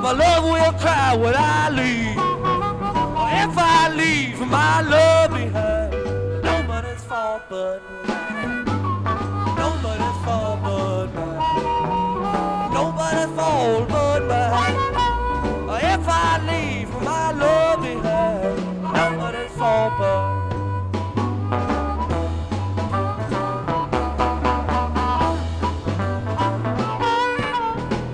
my love will cry when I leave. Or if I leave my love behind, no money's fault but